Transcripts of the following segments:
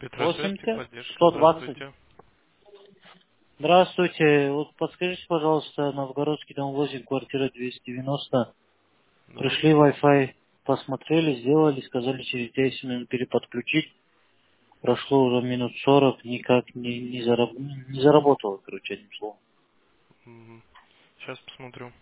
Петросвязки, 80 поддержка, 120. здравствуйте. Здравствуйте. Вот подскажите, пожалуйста, Новгородский дом 8, квартира 290. Да. Пришли Wi-Fi, посмотрели, сделали, сказали через 10 минут переподключить. Прошло уже минут 40, никак не заработало, короче, одним словом. Сейчас посмотрю.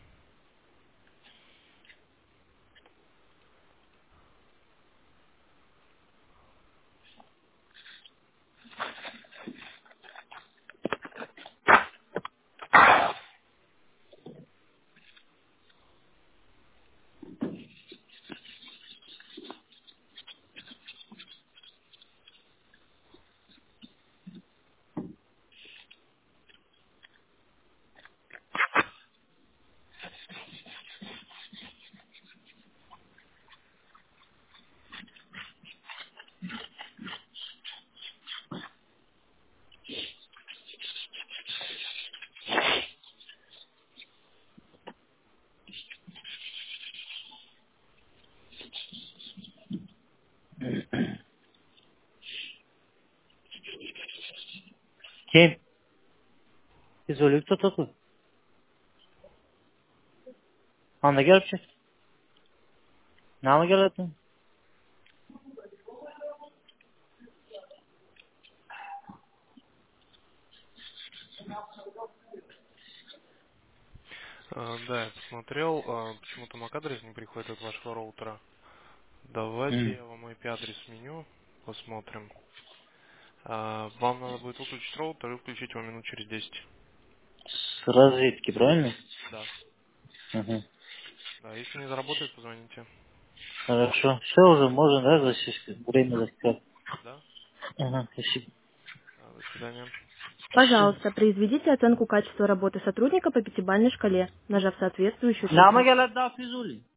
Kim? Izole кто такой? Anda gel bir şey. Ne gel ettin? Да, я посмотрел. Почему-то MAC-адрес не приходит от вашего роутера. Давайте я вам IP-адрес сменю. Посмотрим. Вам надо будет выключить роутер и включить его минут через 10. С разведки, правильно? Да. Угу. Да, если не заработает, позвоните. Хорошо. Все уже можно, да, засечь? Время засекать. Да? Ага, спасибо. До свидания. Спасибо. Пожалуйста, произведите оценку качества работы сотрудника по пятибалльной шкале, нажав соответствующую Nama цифру. gel daha Füzuli.